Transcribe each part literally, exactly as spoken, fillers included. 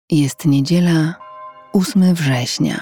Jest niedziela, ósmego września.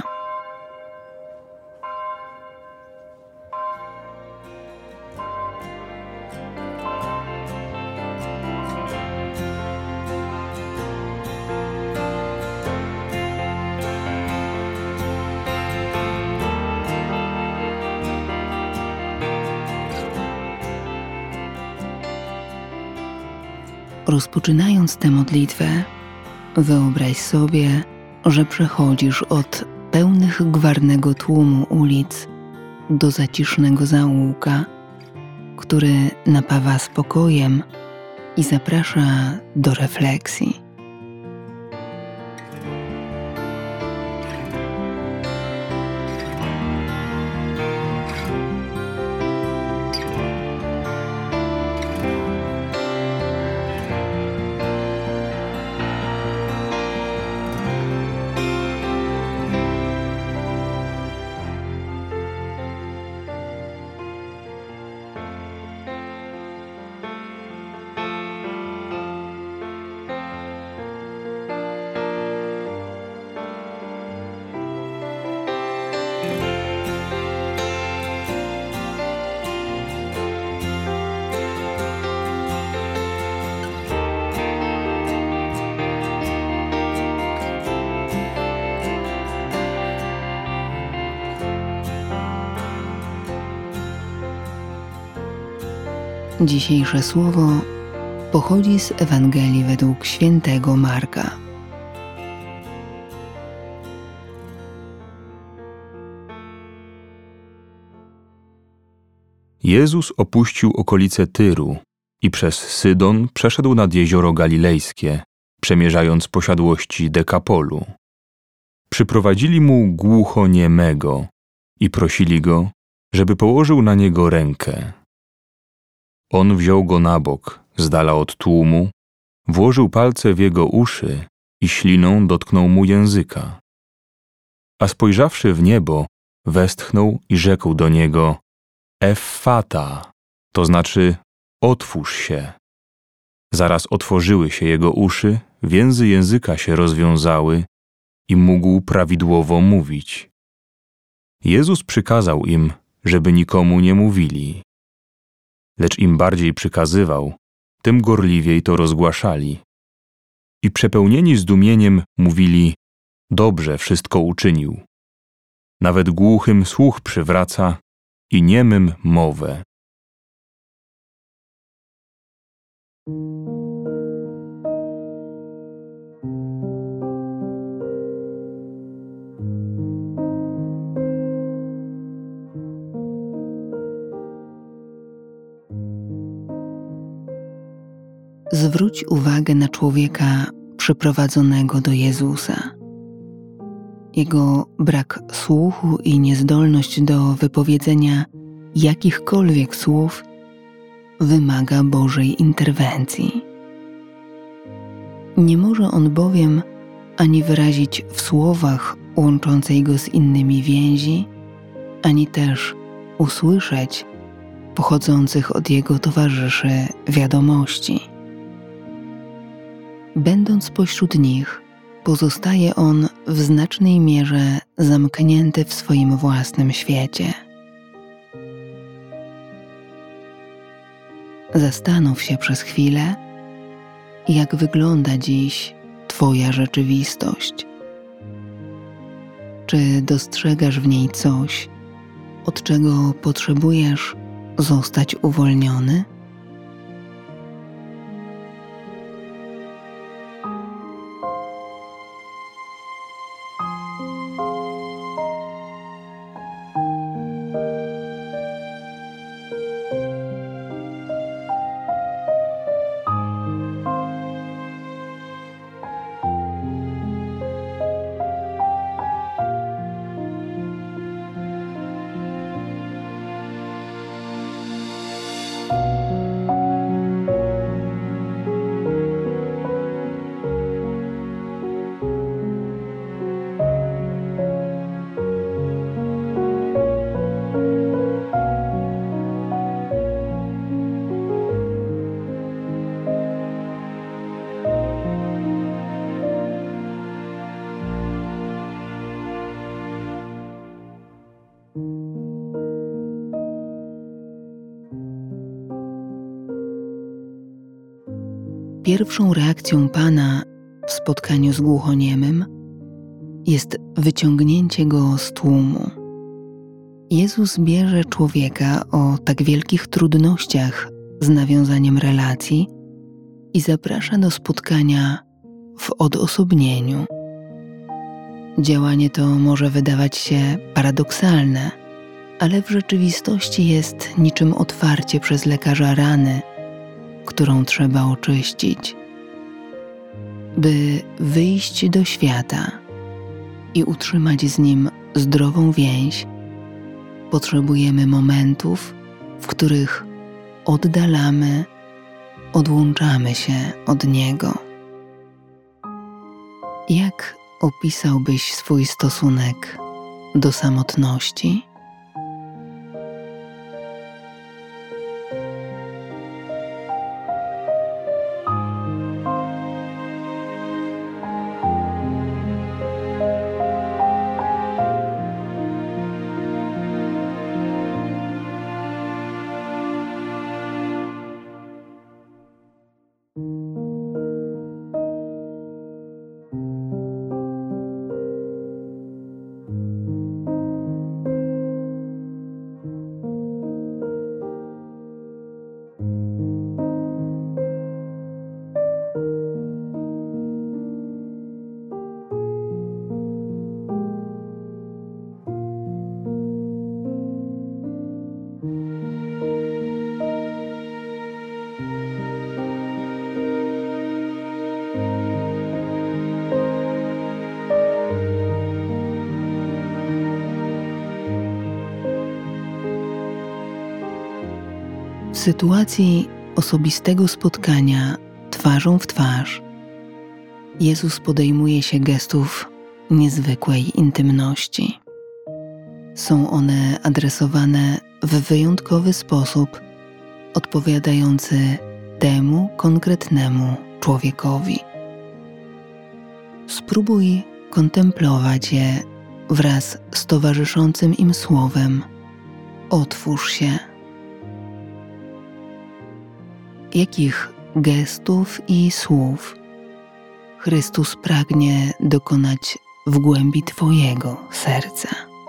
Rozpoczynając tę modlitwę, wyobraź sobie, że przechodzisz od pełnych gwarnego tłumu ulic do zacisznego zaułka, który napawa spokojem i zaprasza do refleksji. Dzisiejsze słowo pochodzi z Ewangelii według świętego Marka. Jezus opuścił okolice Tyru i przez Sydon przeszedł nad jezioro Galilejskie, przemierzając posiadłości Dekapolu. Przyprowadzili mu głuchoniemego i prosili go, żeby położył na niego rękę. On wziął go na bok, z dala od tłumu, włożył palce w jego uszy i śliną dotknął mu języka. A spojrzawszy w niebo, westchnął i rzekł do niego: Effata, to znaczy otwórz się. Zaraz otworzyły się jego uszy, więzy języka się rozwiązały i mógł prawidłowo mówić. Jezus przykazał im, żeby nikomu nie mówili. Lecz im bardziej przykazywał, tym gorliwiej to rozgłaszali. I przepełnieni zdumieniem mówili: dobrze wszystko uczynił. Nawet głuchym słuch przywraca i niemym mowę. Zwróć uwagę na człowieka przyprowadzonego do Jezusa. Jego brak słuchu i niezdolność do wypowiedzenia jakichkolwiek słów wymaga Bożej interwencji. Nie może on bowiem ani wyrazić w słowach łączącej go z innymi więzi, ani też usłyszeć pochodzących od jego towarzyszy wiadomości. Będąc pośród nich, pozostaje on w znacznej mierze zamknięty w swoim własnym świecie. Zastanów się przez chwilę, jak wygląda dziś Twoja rzeczywistość. Czy dostrzegasz w niej coś, od czego potrzebujesz zostać uwolniony? Pierwszą reakcją Pana w spotkaniu z głuchoniemym jest wyciągnięcie go z tłumu. Jezus bierze człowieka o tak wielkich trudnościach z nawiązaniem relacji i zaprasza do spotkania w odosobnieniu. Działanie to może wydawać się paradoksalne, ale w rzeczywistości jest niczym otwarcie przez lekarza rany, którą trzeba oczyścić. By wyjść do świata i utrzymać z nim zdrową więź, potrzebujemy momentów, w których oddalamy, odłączamy się od niego. Jak opisałbyś swój stosunek do samotności? W sytuacji osobistego spotkania twarzą w twarz Jezus podejmuje się gestów niezwykłej intymności. Są one adresowane w wyjątkowy sposób, odpowiadający temu konkretnemu człowiekowi. Spróbuj kontemplować je wraz z towarzyszącym im słowem: otwórz się. Jakich gestów i słów Chrystus pragnie dokonać w głębi Twojego serca?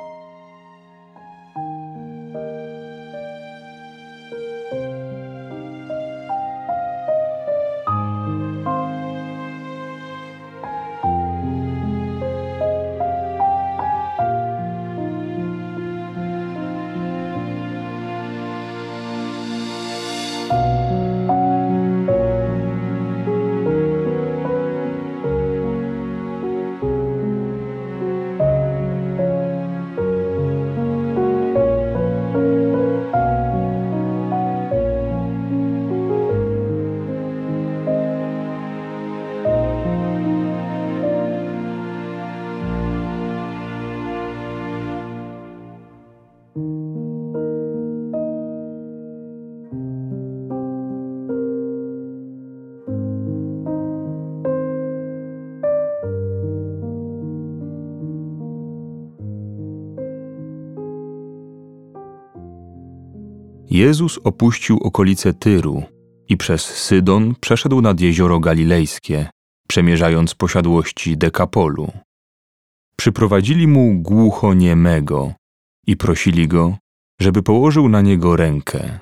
Jezus opuścił okolice Tyru i przez Sydon przeszedł nad jezioro Galilejskie, przemierzając posiadłości Dekapolu. Przyprowadzili mu głuchoniemego i prosili go, żeby położył na niego rękę.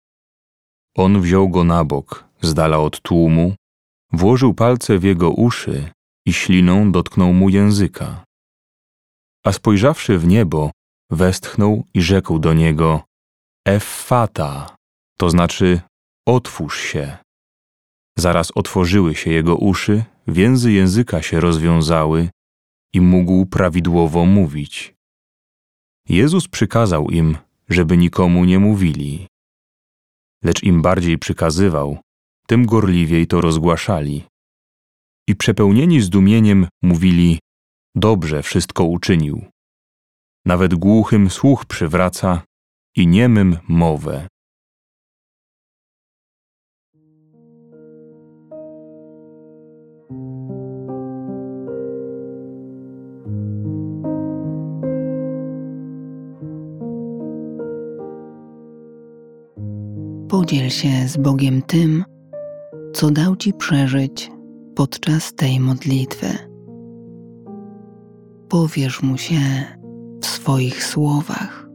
On wziął go na bok, z dala od tłumu, włożył palce w jego uszy i śliną dotknął mu języka. A spojrzawszy w niebo, westchnął i rzekł do niego: Effata, to znaczy otwórz się. Zaraz otworzyły się jego uszy, więzy języka się rozwiązały i mógł prawidłowo mówić. Jezus przykazał im, żeby nikomu nie mówili. Lecz im bardziej przykazywał, tym gorliwiej to rozgłaszali. I przepełnieni zdumieniem mówili: dobrze wszystko uczynił. Nawet głuchym słuch przywraca i niemym mowę. Podziel się z Bogiem tym, co dał Ci przeżyć podczas tej modlitwy. Powierz Mu się w swoich słowach.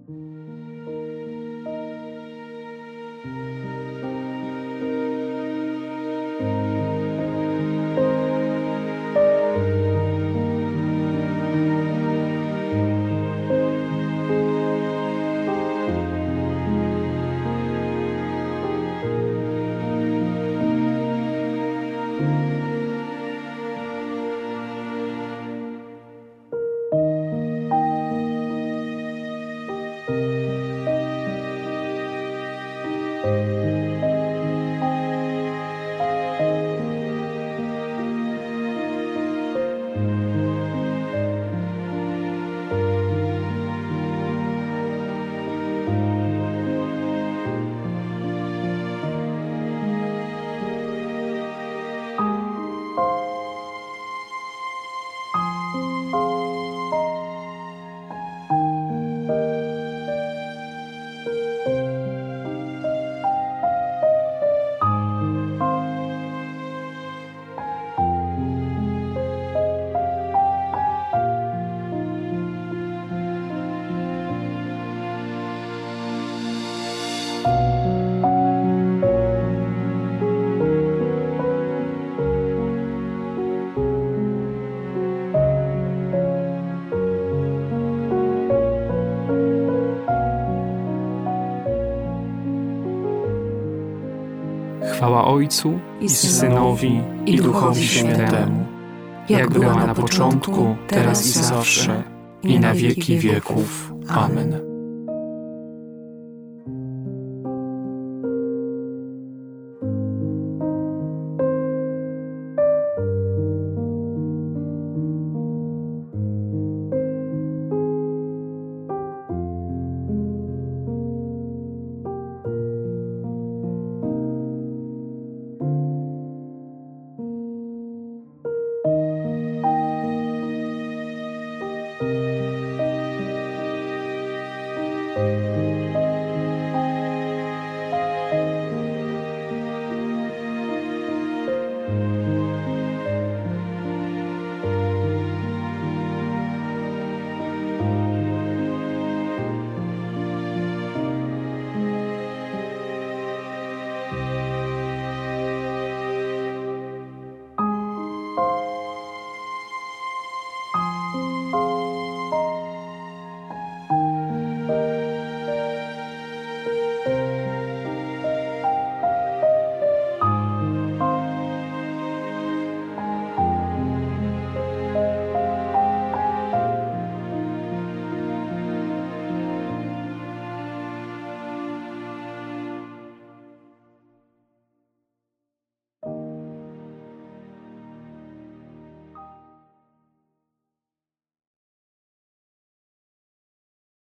Chwała Ojcu i Synowi, i Duchowi Świętemu, jak była na początku, teraz i zawsze, i na wieki wieków. Amen.